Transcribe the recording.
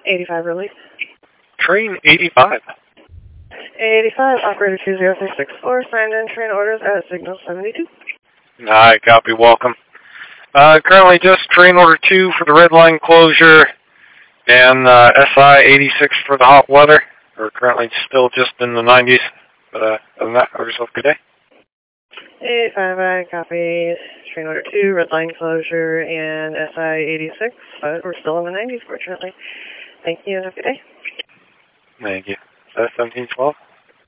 85 release. Train 85. 85, operator 20364, signed in train orders at signal 72. Alright, copy, welcome. Currently just train order 2 for the red line closure and SI 86 for the hot weather. We're currently still just in the 90s, but other than that, have yourself a good day. 85, I copy. Train order 2, red line closure, and SI 86, but we're still in the 90s, fortunately. Thank you, and have a good day. Thank you. 1712.